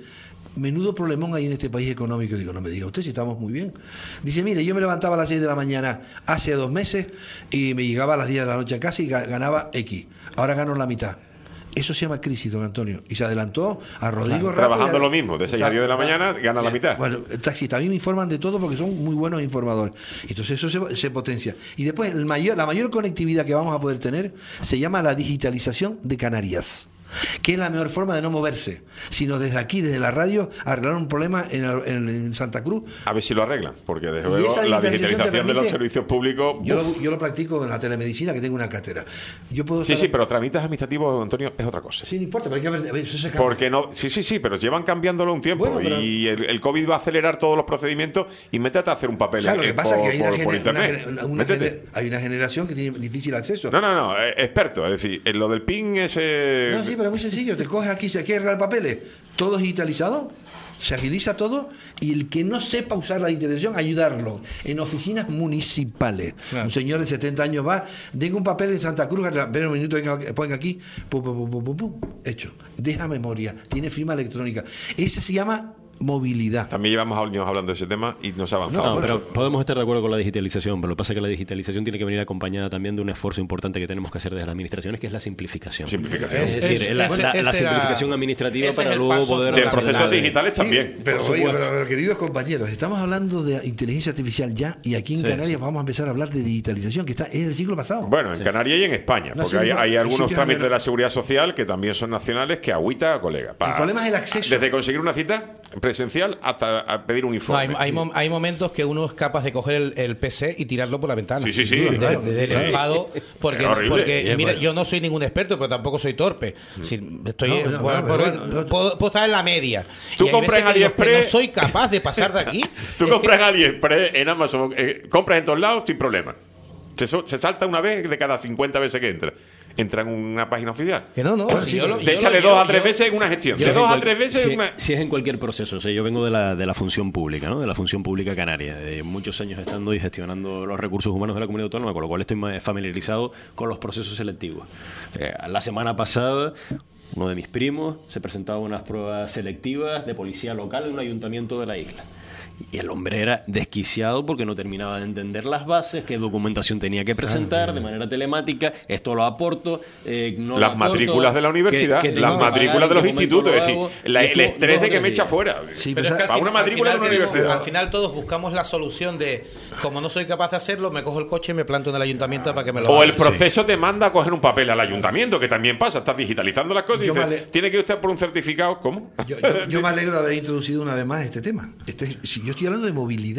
menudo problemón hay en este país económico. Digo, no me diga usted si estamos muy bien. Dice, mire, yo me levantaba a las seis de la mañana hace dos meses y me llegaba a las diez de la noche a casa y ganaba X. Ahora gano la mitad. Eso se llama crisis, don Antonio. Y se adelantó a Rodrigo Claro, trabajando lo mismo, de seis a diez de la mañana, gana la mitad. Bueno, el taxista, a mí me informan de todo porque son muy buenos informadores. Entonces eso se, se potencia. Y después, el mayor, la mayor conectividad que vamos a poder tener se llama la digitalización de Canarias, que es la mejor forma de no moverse, sino desde aquí, desde la radio, arreglar un problema en, en, en Santa Cruz. A ver si lo arreglan, porque desde luego la digitalización permite, de los servicios públicos... Yo lo, yo lo practico en la telemedicina, que tengo una cátedra. Yo puedo sí, sí, pero trámites administrativos, Antonio, es otra cosa. Sí, no importa, pero hay que ver, eso se cambia. Porque no, sí, sí, sí, pero llevan cambiándolo un tiempo, bueno, pero... y el, el COVID va a acelerar todos los procedimientos y métete a hacer un papel claro, en, lo que pasa por, es que hay por, una, por gener, internet. Una, una gener, hay una generación que tiene difícil acceso. No, no, no, eh, experto, es decir, en lo del P I N ese... No, sí, pero es muy sencillo, te coges aquí, se quiere arreglar papeles, todo digitalizado, se agiliza todo, y el que no sepa usar la digitalización, ayudarlo en oficinas municipales. Claro. Un señor de setenta años va, denga un papel en Santa Cruz, ven un minuto, venga, ponga aquí, pum, pum, pum, pum, pum, hecho. Deja memoria, tiene firma electrónica. Ese se llama movilidad. También llevamos años hablando de ese tema y nos ha avanzado. No, no, pero podemos estar de acuerdo con la digitalización, pero lo que pasa es que la digitalización tiene que venir acompañada también de un esfuerzo importante que tenemos que hacer desde las administraciones, que es la simplificación. Simplificación. Es, es decir, es, la, ese, la, ese la simplificación era, administrativa para luego poder... De procesos digitales sí, también. Pero, oye, pero, pero queridos compañeros, estamos hablando de inteligencia artificial ya, y aquí en sí, Canarias sí. vamos a empezar a hablar de digitalización, que está es del siglo pasado. Bueno, en sí. Canarias y en España, no, porque sí, hay, no, hay algunos trámites de de la seguridad social que también son nacionales que agüita a colega. El problema es el acceso. Desde conseguir una cita presencial hasta a pedir un informe. No, hay, hay, mom, hay momentos que uno es capaz de coger el, el P C y tirarlo por la ventana. Sí, sí, sí. Desde Claro, de, de sí. el enfado. Porque, porque mira, bueno. yo no soy ningún experto, pero tampoco soy torpe. Si estoy, no, no, bueno, no, por, no, no, puedo, puedo estar en la media. Tú y compras en AliExpress. No soy capaz de pasar de aquí. Tú es compras que, en AliExpress, en Amazon, eh, compras en todos lados sin problema. Se, se salta una vez de cada cincuenta veces que entra. Entra en una página oficial. Que no, no. Bueno, si sí, yo lo, te yo echa lo, de dos yo, a tres yo, veces en una gestión. Si de dos cual, a tres veces si, en una... si es en cualquier proceso. O sea, yo vengo de la, de la función pública, ¿no? De la función pública canaria. De muchos años estando y gestionando los recursos humanos de la comunidad autónoma, con lo cual estoy familiarizado con los procesos selectivos. Eh, la semana pasada... Uno de mis primos se presentaba unas pruebas selectivas de policía local en un ayuntamiento de la isla. Y el hombre era desquiciado porque no terminaba de entender las bases, qué documentación tenía que presentar de manera telemática, esto lo aporto, eh, no las lo matrículas aporto, de la universidad, que, que las matrículas de los institutos, es decir, la, el estrés de que me echa fuera. Sí, pero es que para al una final, matrícula de una tenemos, universidad. al final todos buscamos la solución de, como no soy capaz de hacerlo, me cojo el coche y me planto en el ayuntamiento para que me lo O hagan. el proceso sí. te manda a coger un papel al ayuntamiento, que también pasa, estás digitalizando las cosas y dices, ale... tiene que ir usted por un certificado, ¿cómo? Yo, yo, yo me alegro de haber introducido una vez más este tema. Este, si yo estoy hablando de movilidad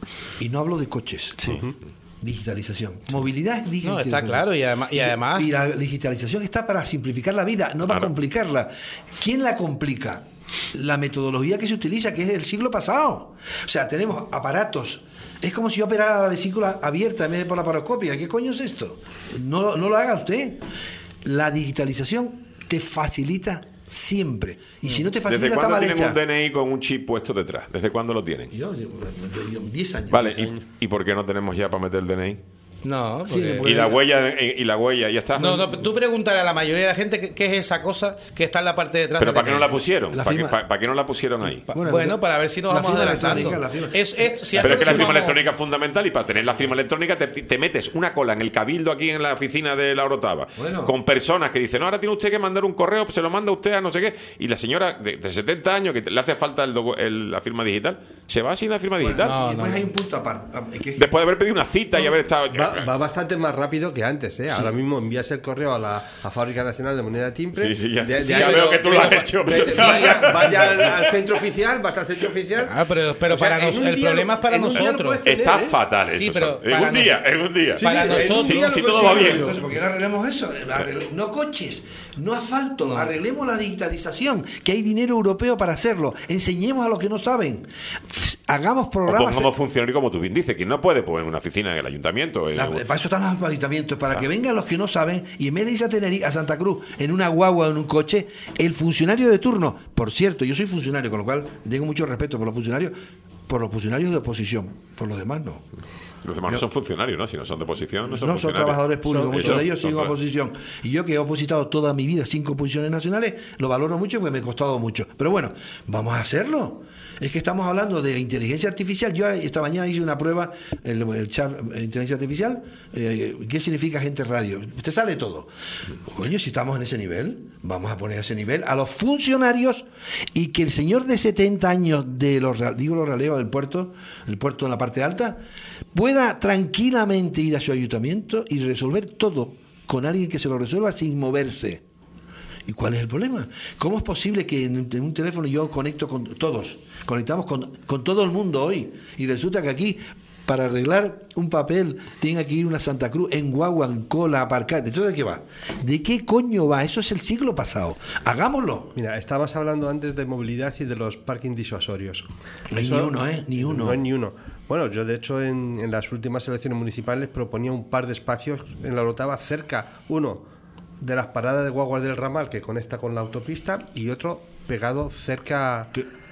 y no hablo de coches. Sí. Uh-huh. Digitalización. Movilidad es digitalización. No, está claro, y además, y además... Y, y la digitalización está para simplificar la vida, no para claro. complicarla. ¿Quién la complica? La metodología que se utiliza, que es del siglo pasado. O sea, tenemos aparatos. Es como si yo operara la vesícula abierta en vez de por la paroscopia. ¿Qué coño es esto? No, no lo haga usted. La digitalización te facilita siempre. Y si no te facilita, está mal hecha. ¿Desde cuándo tienen un D N I con un chip puesto detrás? ¿Desde cuándo lo tienen? Yo, diez años. Vale, ¿y, ¿y por qué no tenemos ya para meter el D N I? No, porque... sí, y la huella y la huella ya está. No, no, tú pregúntale a la mayoría de la gente qué, qué es esa cosa que está en la parte de atrás. Pero de ¿para qué no la pusieron? La ¿Para, firma... qué, para, ¿Para qué no la pusieron ahí? Bueno, bueno para ver si nos vamos adelantando. Es, es, si Pero es que la firma vamos... electrónica es fundamental y para tener la firma electrónica te, te metes una cola en el cabildo aquí en la oficina de la Orotava bueno. con personas que dicen, no, ahora tiene usted que mandar un correo, pues se lo manda usted a no sé qué. Y la señora de, de setenta años que le hace falta el, el, la firma digital, se va sin la firma bueno, digital. No, y después no, hay no. un punto aparte. Que... Después de haber pedido una cita no, y haber estado... Va, va bastante más rápido que antes, ¿eh? Sí. Ahora mismo envías el correo a la a Fábrica Nacional de Moneda Timbre. Sí, sí, ya, de, de sí, ya veo lo, que tú lo has hecho. De, de, vaya vaya al, al centro oficial, vas al centro oficial. Ah, pero, pero o sea, para nos, el día, problema es para nosotros. Tener, Está ¿eh? fatal eso. Sí, pero en un día, en un día. Sí, para sí, nosotros. Si sí, sí, todo va bien. Entonces, ¿por qué no arreglemos eso? Arregle, no coches, no asfalto, no. Arreglemos la digitalización, que hay dinero europeo para hacerlo. Enseñemos a los que no saben. Hagamos programas. O pongamos funcionarios como tú bien dices, que no puede poner una oficina en el ayuntamiento. La, para eso están los ayuntamientos, para ah. que vengan los que no saben y en vez de irse a Tenerife, a Santa Cruz, en una guagua o en un coche, el funcionario de turno, por cierto, yo soy funcionario, con lo cual tengo mucho respeto por los funcionarios, por los funcionarios de oposición, por los demás no. Los demás no son funcionarios, ¿no? Si no son de oposición, no son No, son funcionarios. trabajadores públicos, Son- muchos ellos de ellos son siguen tra- oposición. Y yo que he opositado toda mi vida cinco oposiciones nacionales, lo valoro mucho porque me ha costado mucho. Pero bueno, vamos a hacerlo. Es que estamos hablando de inteligencia artificial. Yo esta mañana hice una prueba, el, el chat eh, inteligencia artificial, eh, ¿qué significa agente radio? Usted sale todo. Coño, si estamos en ese nivel, vamos a poner a ese nivel a los funcionarios y que el señor de setenta años de los, Real- digo los raleos del puerto, el puerto en la parte alta, pueda tranquilamente ir a su ayuntamiento y resolver todo con alguien que se lo resuelva sin moverse. ¿Y cuál es el problema? ¿Cómo es posible que en, en un teléfono yo conecto con todos? Conectamos con, con todo el mundo hoy. Y resulta que aquí, para arreglar un papel, tenga que ir una Santa Cruz en guagua, en cola, aparcar. ¿Entonces de qué va? ¿De qué coño va? Eso es el siglo pasado. Hagámoslo. Mira, estabas hablando antes de movilidad y de los parking disuasorios. No hay Eso- ni uno, ¿eh? Ni uno. No hay ni uno. Bueno, yo de hecho en, en las últimas elecciones municipales proponía un par de espacios en la Orotava cerca, uno de las paradas de guaguas del ramal que conecta con la autopista y otro pegado cerca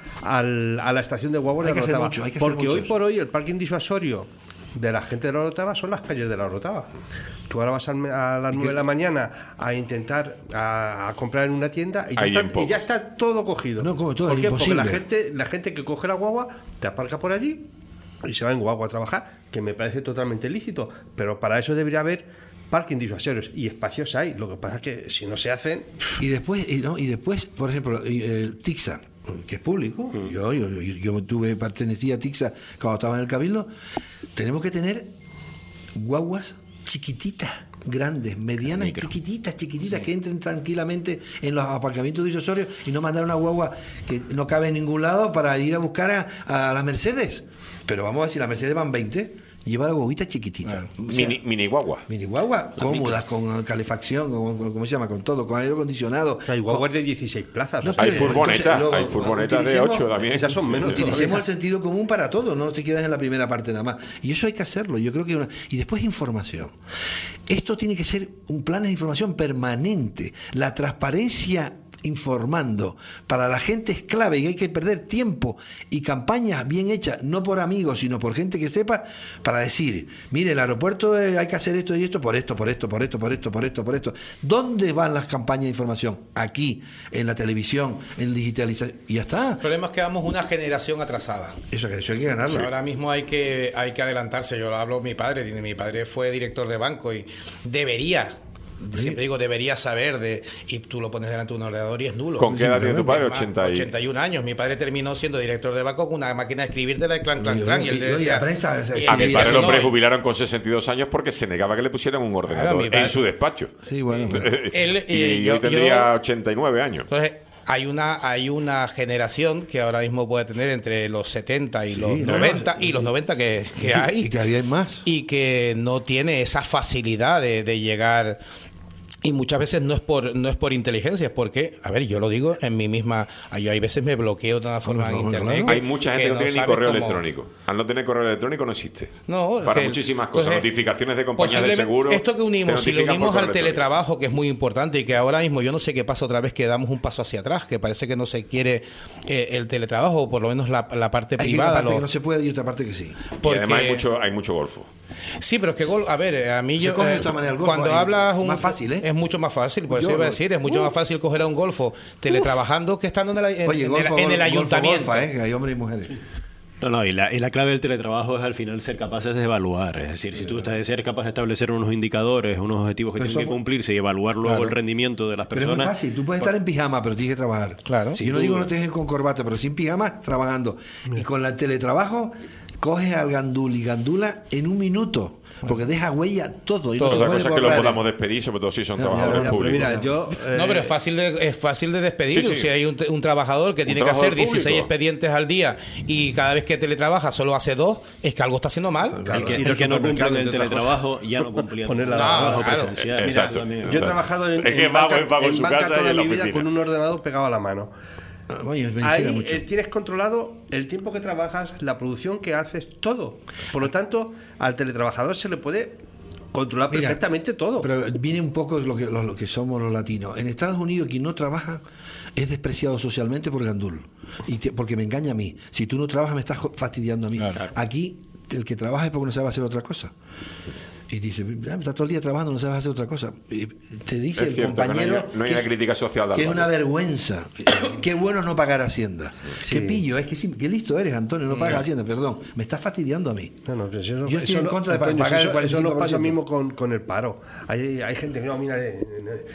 al- a la estación de guaguas Hay de que la hacer Orotava. mucho, hay que hacer Porque hoy muchos. por hoy el parking disuasorio de la gente de la Orotava son las calles de la Orotava. Tú ahora vas al me- a las nueve de la mañana a intentar a, a comprar en una tienda y ya, Hay bien está, y ya poco. está todo cogido. No, como todo, ¿Por es qué? Porque imposible. la gente, la gente que coge la guagua te aparca por allí y se va en guagua a trabajar, que me parece totalmente lícito, pero para eso debería haber parking disuasorios y espacios hay. Lo que pasa es que si no se hacen, Y después, y, no, y después, por ejemplo, eh, Tixa, que es público, yo, yo, yo, yo tuve, pertenecía a Tixa cuando estaba en el Cabildo, tenemos que tener guaguas chiquititas, grandes, medianas, Micro. chiquititas, chiquititas, que entren tranquilamente en los aparcamientos disuasorios y no mandar una guagua que no cabe en ningún lado para ir a buscar a, a la Mercedes. Pero vamos a ver, si la Mercedes van veinte, lleva la guaguita chiquitita. O sea, Mini, mini guagua. Mini guagua, cómodas, con calefacción, con, con- ¿cómo se llama? Con todo, con aire acondicionado. hay con- guaguas de dieciséis plazas. No, o sea, Hay pero, furgonetas, entonces, luego, hay furgonetas de utilicemos- ocho también. esas son menos. Utilicemos el sentido común para todo, no te quedas en la primera parte nada más. Y eso hay que hacerlo, yo creo que... una- Y después información. Esto tiene que ser un plan de información permanente. La transparencia informando para la gente es clave y hay que perder tiempo y campañas bien hechas, no por amigos, sino por gente que sepa, para decir, mire, el aeropuerto eh, hay que hacer esto y esto, por esto, por esto, por esto, por esto, por esto, por esto. ¿Dónde van las campañas de información? Aquí, en la televisión, en digitalización, y ya está. El problema es que vamos una generación atrasada. Eso, eso hay que ganarlo. Ahora mismo hay que hay que adelantarse. Yo lo hablo mi padre. Mi padre fue director de banco y debería, siempre digo, debería saber de, y tú lo pones delante de un ordenador y es nulo. ¿Con qué edad tiene tu padre? Es más, ochenta y... ochenta y un años. Mi padre terminó siendo director de banco con una máquina de escribir de la clan, clan, clan. Y él Y- y- decía, y la prensa, o sea, y él A mi decía, padre lo no, prejubilaron con sesenta y dos años porque se negaba que le pusieran un ordenador mi padre- en su despacho. Sí, bueno, pero- Él, y eh, yo yo- tendría yo- ochenta y nueve años. Entonces, hay una hay una generación que ahora mismo puede tener entre los setenta y Sí, los no, noventa no, y los noventa que, que y hay que había más. y que no tiene esa facilidad de, de llegar. Y muchas veces no es por no es por inteligencia, es porque, a ver, yo lo digo en mi misma... Yo hay veces me bloqueo de una forma en no, internet. claro. que- Hay mucha gente que no que tiene ni sabe correo cómo- electrónico. Al no tener correo electrónico no existe. No, Para que- muchísimas cosas. entonces, Notificaciones de compañías de posiblemente seguro. Esto que unimos, te si lo notifican por unimos correo al electrónico. teletrabajo, que es muy importante y que ahora mismo yo no sé qué pasa otra vez que damos un paso hacia atrás, que parece que no se quiere eh, el teletrabajo, o por lo menos la, la parte Hay una privada. parte lo- que no se puede y otra parte que sí. Y porque- además hay mucho, hay mucho golfo. Sí, pero es que gol, a ver, eh, a mí Se yo coge de eh, otra manera el golfo, cuando ahí, hablas un, más fácil, ¿eh? es mucho más fácil, pues Yo eso iba a lo- decir, es mucho Uf. más fácil coger a un golfo teletrabajando que estando en el, en, Oye, en golfo, el, en el golfo, ayuntamiento. golfa, ¿eh? Que hay hombres y mujeres. No, no, y la, y la clave del teletrabajo es al final ser capaces de evaluar. Es decir, si tú estás de ser capaz de establecer unos indicadores, unos objetivos que Pero tienen que somos- cumplirse y evaluar luego Claro. el rendimiento de las Pero es muy personas. fácil, tú puedes estar en pijama, pero tienes que trabajar. Claro. Si yo no digo no tienes que ir con corbata, pero sin pijama, trabajando. Y con el teletrabajo, coges al gandul y gandula en un minuto, porque deja huella todo. Y no se Otra puede cosa es que lo borrar. podamos despedir, sobre todo si son No, trabajadores ya, ya, Pero públicos. mira, yo, No, eh, pero es fácil de, es fácil de despedir. Sí, sí. Si hay un, un trabajador que tiene que trabajador hacer dieciséis público. expedientes al día y cada vez que teletrabaja solo hace dos, es que algo está haciendo mal. El que, Y el los que no cumple supermercados, en el entre otras teletrabajo ya no cumplía Poner con la- el trabajo claro. presencial. Eh, Mira, exacto. eso también- yo he trabajado en, Es que en vago, banca, es vago en en su banca casa y toda en la mi vida oficina. con un ordenador pegado a la mano. Oye, me Ahí incida mucho. eh, tienes controlado el tiempo que trabajas, la producción que haces, todo. Por lo tanto, al teletrabajador se le puede controla Mira, perfectamente todo. Pero viene un poco lo que, lo, lo que somos los latinos. En Estados Unidos, quien no trabaja es despreciado socialmente por gandul. Y te, porque me engaña a mí. Si tú no trabajas, me estás fastidiando a mí. Claro. Aquí, el que trabaja es porque no sabe hacer otra cosa. Y dice, ah, está todo el día trabajando, no sabes hacer otra cosa. Y te dice Es el cierto, compañero que no hay, no hay que una es- crítica social de que es Álvaro. una vergüenza. Qué bueno no pagar Hacienda. Sí. Qué pillo, es que sí, qué listo eres, Antonio, no pagas Hacienda, perdón. Me estás fastidiando a mí. No, no, pues eso, Yo estoy eso en no- contra de Antonio, pagar el eso, cuarenta y eso cinco nos por pasa ciento. mismo con, con el paro. Hay, hay gente que no, mira, eh,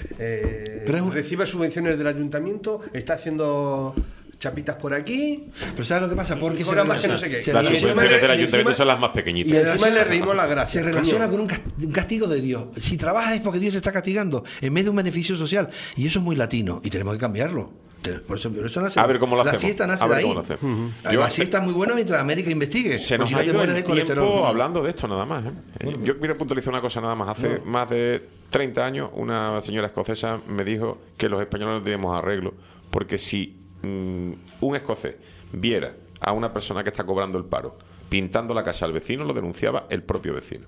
eh, Pero es- recibe subvenciones del ayuntamiento, está haciendo chapitas por aquí. Pero ¿sabes lo que pasa? Porque Y se cobra más que relaciona, no sé qué. se Las Y relaciona- encima- subvenciones del y ayuntamiento encima- son las más Y pequeñitas. encima relaciona- le reímos la gracia. se relaciona coño. con un cas- un castigo de Dios. Si trabajas es porque Dios te está castigando, en vez de un beneficio social. Y eso es muy latino, y tenemos que cambiarlo. Te- Por eso, por eso nace, A ver cómo lo la hacemos. siesta nace A ver de ahí. cómo lo hacemos. Ujú. La Yo- siesta es muy buena mientras América investigue. Se Pues nos si ha no te ido mueres el de colesterol. tiempo hablando de esto nada más. ¿eh? Eh, Yo quiero puntualizar una cosa nada más. Hace más de treinta años una señora escocesa me dijo que los españoles no teníamos arreglo porque si mm, un escocés viera a una persona que está cobrando el paro pintando la casa al vecino, lo denunciaba el propio vecino.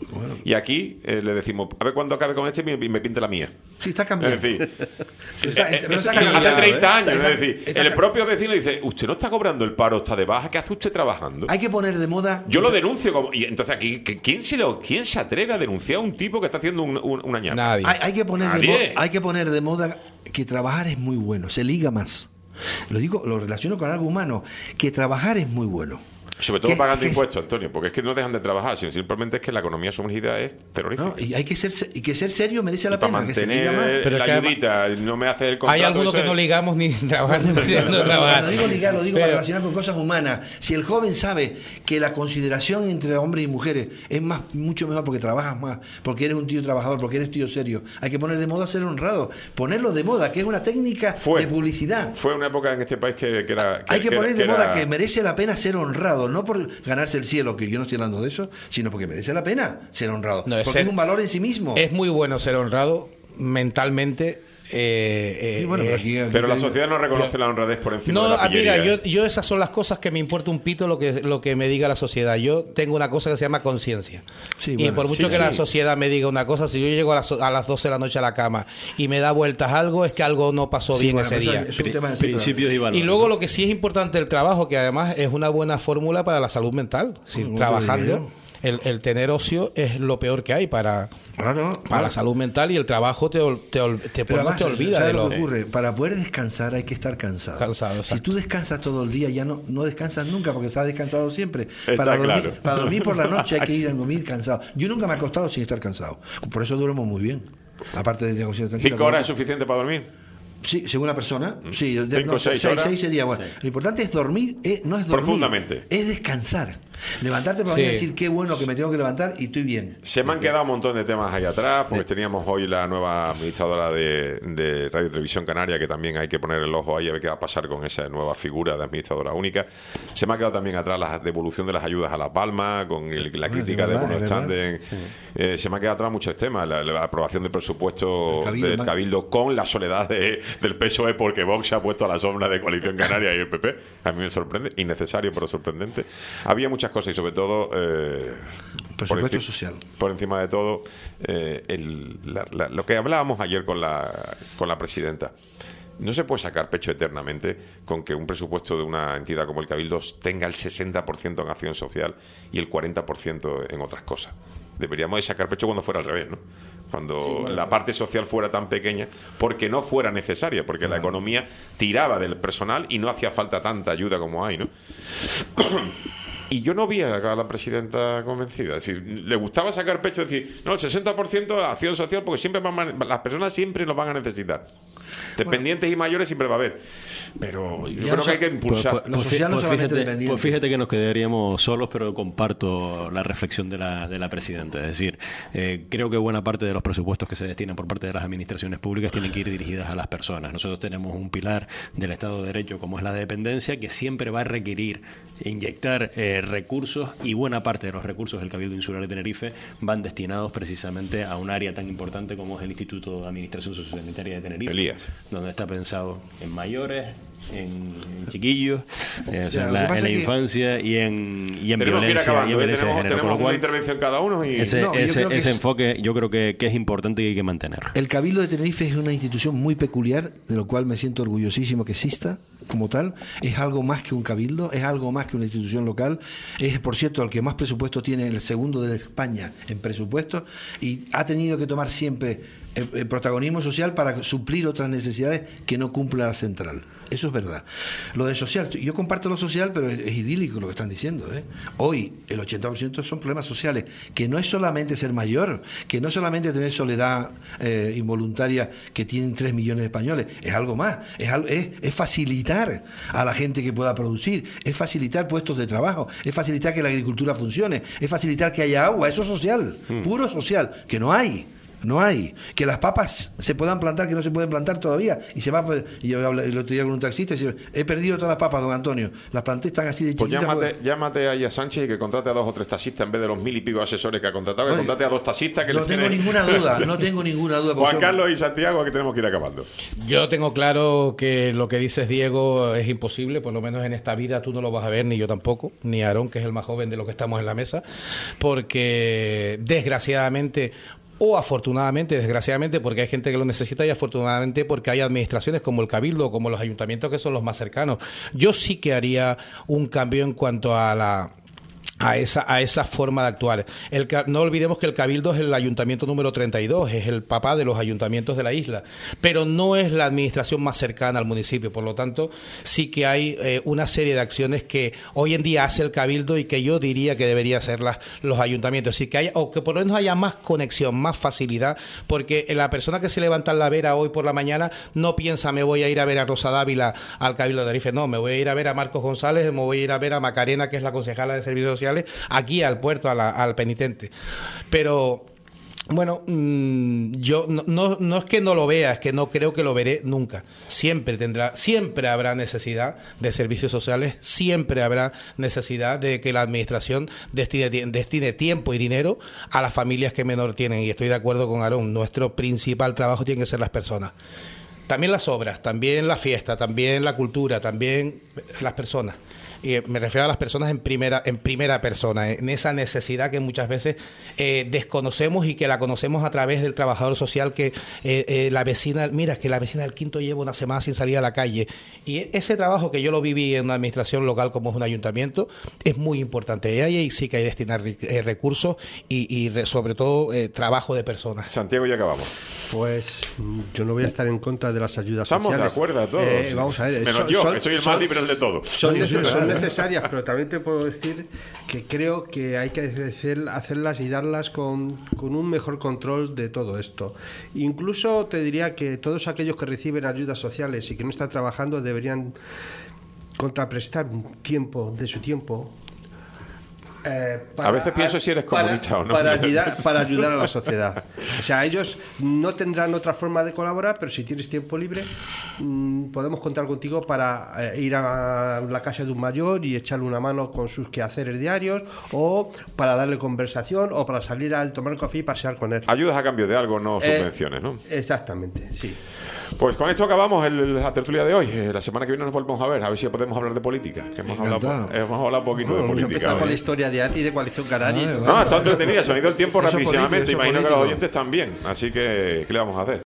Y aquí eh, le decimos, a ver cuándo acabe con este y me, y me pinte la mía. Sí, está cambiando. Es decir, Sí, está- eh, pero eso está sí, cambiando, hace treinta ¿eh? años, Está- es decir, está- el propio vecino dice, usted no está cobrando el paro, está de baja, ¿qué hace usted trabajando? Hay que poner de moda. Yo lo denuncio como, y entonces aquí ¿qui- quién se lo quién se atreve a denunciar a un tipo que está haciendo un, un- una ñapa? Nadie. Hay, hay que poner de Nadie. moda, hay que poner de moda que trabajar es muy bueno, se liga más. Lo digo, lo relaciono con algo humano, que trabajar es muy bueno. Sobre todo Que- pagando que- impuestos, Antonio, porque es que no dejan de trabajar, sino simplemente es que la economía sumergida es terrorífica. ¿no? Y hay que ser se- y que ser serio merece Y la para pena, que se mantener liga más. Pero la es que ayudita, no me hace el Hay contrato. algunos ese- que no ligamos ni trabajar ni pudiendo trabajar. Lo digo ligar, lo digo Pero- para relacionar con cosas humanas. Si el joven sabe que la consideración entre hombres y mujeres es más mucho mejor porque trabajas más, porque eres un tío trabajador, porque eres tío serio, hay que poner de moda ser honrado. Ponerlo de moda, que es una técnica Fue. de publicidad. Fue una época en este país que, que era. Hay que que- poner de que moda era- que merece la pena ser honrado, no por ganarse el cielo, que yo no estoy hablando de eso, sino porque merece la pena ser honrado. No, es porque ser- es un valor en sí mismo. Es muy bueno ser honrado mentalmente. eh, eh, Y bueno, eh, pero aquí- aquí Pero te la digo- sociedad no reconoce la honradez por encima de No, la ah, mira, pillería. yo, yo esas son las cosas que me importa un pito lo que, lo que me diga la sociedad. Yo tengo una cosa que se llama conciencia. Sí, y bueno, por mucho sí, que la sí. sociedad me diga una cosa, si yo llego a las, a las doce de la noche a la cama y me da vueltas algo, es que algo no pasó Sí, bien bueno, ese pero día. eso es un tema de- sí, pero- Principios y valores. Y luego lo que sí es importante el trabajo, que además es una buena fórmula para la salud mental. Si Como te trabajando, digo el, el tener ocio es lo peor que hay para, Claro, para claro. la salud mental, y el trabajo te, ol- te, ol- te, Pero pues, no te además, olvida ¿sabes de lo lo que ocurre? Para poder descansar hay que estar cansado. Cansado, si exacto. tú descansas todo el día, ya no, no descansas nunca porque estás descansado siempre. Está Para dormir, claro. para dormir por la noche hay que ir a dormir cansado. Yo nunca me he acostado sin estar cansado. Por eso duermo muy bien. Aparte de negociar tranquila. ¿Cinco horas es suficiente para dormir? Sí, según la persona. Sí, de- Cinco, no, seis seis, horas. seis sería bueno. Lo importante es dormir, eh, no es dormir. Profundamente. Es descansar. Levantarte para Sí. venir a decir qué bueno que me tengo que levantar y estoy bien. Se me han quedado un montón de temas ahí atrás, porque teníamos hoy la nueva administradora de, de Radio y Televisión Canaria, que también hay que poner el ojo ahí a ver qué va a pasar con esa nueva figura de administradora única. Se me ha quedado también atrás la devolución de las ayudas a La Palma, con el- la Bueno, crítica es de verdad, Bono es verdad. Standen. Eh, se me ha quedado atrás muchos temas, la, la aprobación del presupuesto El Cabildo, del más. Cabildo con la soledad de- del P S O E, porque Vox se ha puesto a la sombra de Coalición Canaria y el P P. A mí me sorprende, innecesario pero sorprendente. Había muchas cosas y sobre todo... Eh, Presupuesto enci- social. por encima de todo, eh, el- la- la- lo que hablábamos ayer con la, con la presidenta. No se puede sacar pecho eternamente con que un presupuesto de una entidad como el Cabildo tenga el sesenta por ciento en acción social y el cuarenta por ciento en otras cosas. Deberíamos de sacar pecho cuando fuera al revés, ¿no? Cuando la parte social fuera tan pequeña, porque no fuera necesaria, porque la economía tiraba del personal y no hacía falta tanta ayuda como hay, ¿no? Y yo no vi a la presidenta convencida. Es decir, le gustaba sacar pecho y decir, no, el sesenta por ciento acción social, porque siempre van a- las personas siempre nos van a necesitar. Dependientes y mayores siempre va a haber. Pero yo Ya creo no que hay sa- que impulsar. Lo Pues, social no pues solamente fíjate, dependiente. pues fíjate que nos quedaríamos solos, pero comparto la reflexión de la, de la presidenta. Es decir, eh, creo que buena parte de los presupuestos que se destinan por parte de las administraciones públicas tienen que ir dirigidas a las personas. Nosotros tenemos un pilar del Estado de Derecho como es la dependencia, que siempre va a requerir inyectar eh, recursos, y buena parte de los recursos del Cabildo Insular de Tenerife van destinados precisamente a un área tan importante como es el Instituto de Administración Sociosanitaria de Tenerife. El I A. donde está pensado en mayores, en, en chiquillos, eh, o sea, Ya, en lo que la, pasa en la es que- infancia y en, y en Tenemos que ir violencia, y en acabando, ¿eh? violencia de Tenemos, género. Con tenemos lo una cual, intervención cada uno y... ese, No, yo ese, creo que ese es- enfoque yo creo que, que es importante y hay que mantenerlo. El Cabildo de Tenerife es una institución muy peculiar, de lo cual me siento orgullosísimo que exista como tal. Es algo más que un cabildo, es algo más que una institución local. Es, por cierto, el que más presupuesto tiene, el segundo de España en presupuesto, y ha tenido que tomar siempre el, el protagonismo social para suplir otras necesidades que no cumple la central. Eso es verdad. Lo de social, yo comparto lo social, pero es, es idílico lo que están diciendo, ¿eh? Hoy el ochenta por ciento son problemas sociales, que no es solamente ser mayor, que no es solamente tener soledad eh, involuntaria que tienen tres millones de españoles, es algo más, es, al- es, es facilitar a la gente que pueda producir, es facilitar puestos de trabajo, es facilitar que la agricultura funcione, es facilitar que haya agua, eso es social, puro social, que no hay. No hay. Que las papas se puedan plantar, que no se pueden plantar todavía. Y se va. Y yo hablé el otro día con un taxista y dice: he perdido todas las papas, don Antonio. Las planté, están así de Pues chiquitas. llámate, porque- llámate ahí a Sánchez y que contrate a dos o tres taxistas en vez de los mil y pico asesores que ha contratado, que Oye, contrate a dos taxistas que no les tengo tiene- ninguna duda, no tengo ninguna duda. porque Juan son- Carlos y Santiago, que tenemos que ir acabando. Yo tengo claro que lo que dices, Diego, es imposible, por lo menos en esta vida tú no lo vas a ver, ni yo tampoco, ni Aarón, que es el más joven de los que estamos en la mesa, porque desgraciadamente, o afortunadamente, desgraciadamente, porque hay gente que lo necesita, y afortunadamente porque hay administraciones como el Cabildo, como los ayuntamientos, que son los más cercanos. Yo sí que haría un cambio en cuanto a la... A esa, a esa forma de actuar. El, ca- no olvidemos que el Cabildo es el ayuntamiento número treinta y dos, es el papá de los ayuntamientos de la isla, pero no es la administración más cercana al municipio. Por lo tanto, sí que hay eh, una serie de acciones que hoy en día hace el Cabildo y que yo diría que debería hacerlas los ayuntamientos. Así que haya, o que por lo menos haya más conexión, más facilidad, porque la persona que se levanta en la vera hoy por la mañana no piensa: me voy a ir a ver a Rosa Dávila al Cabildo de Tenerife. No, me voy a ir a ver a Marcos González, me voy a ir a ver a Macarena, que es la concejala de Servicios Sociales, aquí al puerto, a la- al penitente. Pero bueno, mmm, yo no, no, no es que no lo vea, es que no creo que lo veré nunca. Siempre tendrá, siempre habrá necesidad de servicios sociales, siempre habrá necesidad de que la administración destine, destine tiempo y dinero a las familias que menor tienen. Y estoy de acuerdo con Aarón, nuestro principal trabajo tiene que ser las personas. También las obras, también la fiesta, también la cultura, también las personas. Y me refiero a las personas en primera, en primera persona, en esa necesidad que muchas veces eh, desconocemos y que la conocemos a través del trabajador social, que eh, eh, la vecina, mira, es que la vecina del Quinto lleva una semana sin salir a la calle. Y ese trabajo, que yo lo viví en una administración local como es un ayuntamiento, es muy importante. Y ahí sí que hay que destinar eh, recursos y, y re- sobre todo eh, trabajo de personas. Santiago, ya acabamos. Pues mm, yo no voy a estar en contra de las ayudas Estamos sociales. de acuerdo todos. Eh, vamos a ver. Menos son- yo, son- que soy el son- más liberal de todos. Son, Sí, sí, neces- sí, son sí. necesarias, pero también te puedo decir que creo que hay que hacer- hacerlas y darlas con, con un mejor control de todo esto. Incluso te diría que todos aquellos que reciben ayudas sociales y que no están trabajando deberían contraprestar un tiempo de su tiempo. eh, para- A veces pienso si eres para- comunista o no. Para ayudar, para ayudar a la sociedad. O sea, ellos no tendrán otra forma de colaborar, pero si tienes tiempo libre, mm, podemos contar contigo para eh, ir a la casa de un mayor y echarle una mano con sus quehaceres diarios, o para darle conversación, o para salir a tomar un café y pasear con él. Ayudas a cambio de algo, no Eh, subvenciones, ¿no? Exactamente, sí. Pues con esto acabamos el- la tertulia de hoy. Eh, La semana que viene nos volvemos a ver, a ver si podemos hablar de política. Que hemos, hablado, Encantado. hemos hablado un poquito de Vamos a política. empezar con hoy. la historia de A T I, de Coalición Canaria. y todo. No, está entretenida, se me ha ido el tiempo Eso rapidísimamente. político, eso Imagino que los político. oyentes también. Así que, ¿qué le vamos a hacer?